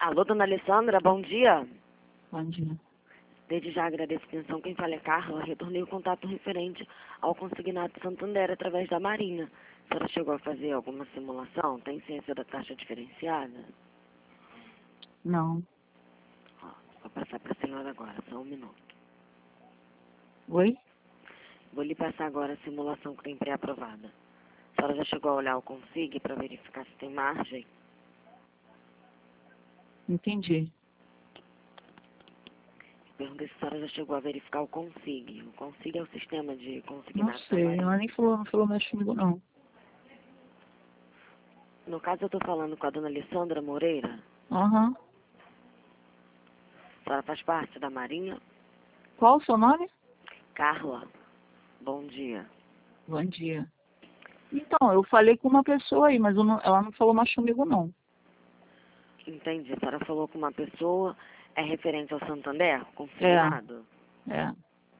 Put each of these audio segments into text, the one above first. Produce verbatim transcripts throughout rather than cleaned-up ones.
Alô, dona Alessandra, bom dia. Bom dia. Desde já agradeço a atenção. Quem fala é Carla. Retornei o contato referente ao consignado Santander através da Marinha. A senhora chegou a fazer alguma simulação? Tem ciência da taxa diferenciada? Não. Ó, vou passar para a senhora agora, só um minuto. Oi? Vou lhe passar agora a simulação que tem pré-aprovada. A senhora já chegou a olhar o Consig para verificar se tem margem? Entendi. Perguntei se a senhora já chegou a verificar o Consig. O Consig é o sistema de Não consignado da sei, Marinha. ela nem falou, não falou mais comigo, não. No caso, eu estou falando com a dona Alessandra Moreira. Aham. A senhora faz parte da Marinha? Qual o seu nome? Carla, bom dia. Bom dia. Então, eu falei com uma pessoa aí, mas eu não- ela não falou mais comigo, não. Entendi. A senhora falou com uma pessoa, é referente ao Santander, consignado? É.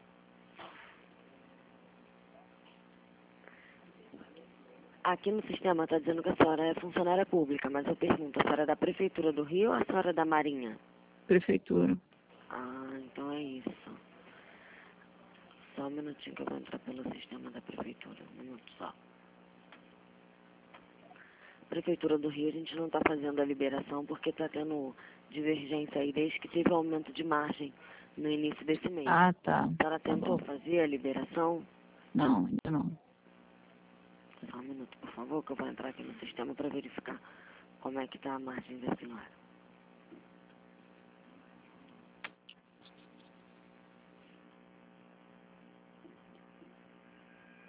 Aqui no sistema está dizendo que a senhora é funcionária pública, mas eu pergunto, a senhora é da Prefeitura do Rio ou a senhora é da Marinha? Prefeitura. Ah, então é isso. Só um minutinho que eu vou entrar pelo sistema da Prefeitura. Um minuto só. Prefeitura do Rio, a gente não está fazendo a liberação porque está tendo divergência aí desde que teve o aumento de margem no início desse mês. Ah, tá. A senhora Tá tentou bom. fazer a liberação? Não, ainda não. Só um minuto, por favor, que eu vou entrar aqui no sistema para verificar como é que está a margem da senhora.